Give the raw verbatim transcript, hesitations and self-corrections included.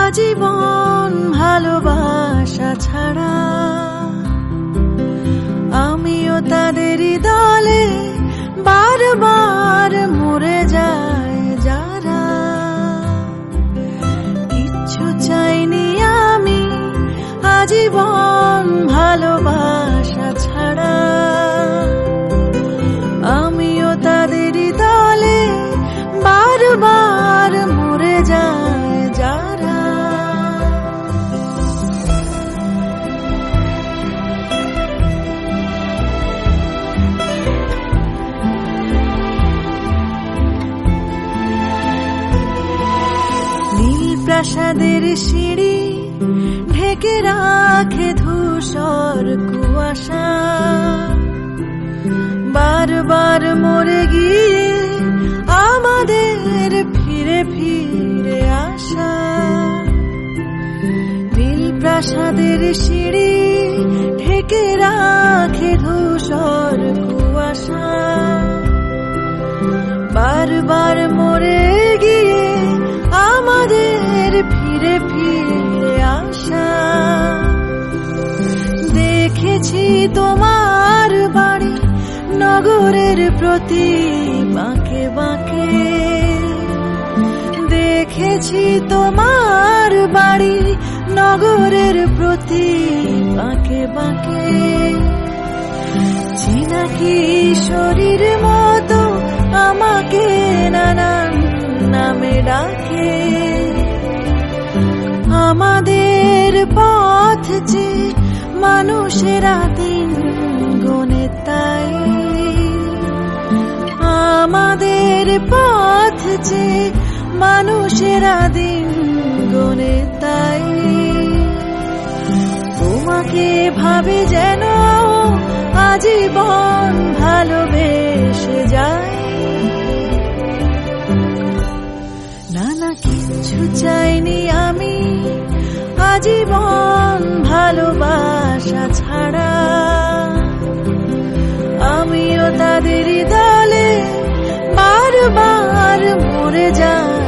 আজীবন ভালোবাসা ছাড়া আমিও তাদেরই দলে বারবার মরে যায় যারা। কিচ্ছু চাইনি আমি আজীবন ভালোবাসা ছাড়া আমিও তাদেরই দলে বারবার মরে যায় যারা। প্রাসাদের সিঁড়ি ঢেকে রাখে ধূসর কুয়াশা, বারবার মরে গিয়ে আমাদের ফিরে ফিরে আসা। নীল প্রাসাদের সিঁড়ি ঢেকে রাখে ধূসর কুয়াশা, বারবার মরে গিয়ে আমাদের ফিরে ফিরে আসা। দেখেছি তোমার বাড়ি নগরের প্রতি বাঁকে বাঁকে, দেখেছি তোমার বাড়ি নগরের প্রতি বাঁকে বাঁকে। চেনা কিশোরীর মতো আমাকে নানান নামে ডাকে। আমাদের পথ যে মানুষেরা দিন গোনে তাই, আমাদের পথ যে মানুষেরা দিন গোনে তাই। তোমাকে ভাবে যেন আজীবন ভালোবেসে যায়। না না কিচ্ছু চাইনি আমি আজীবন ভালোবাসা ছাড়া আমিও তাদেরই দলে বারবার মরে যাই।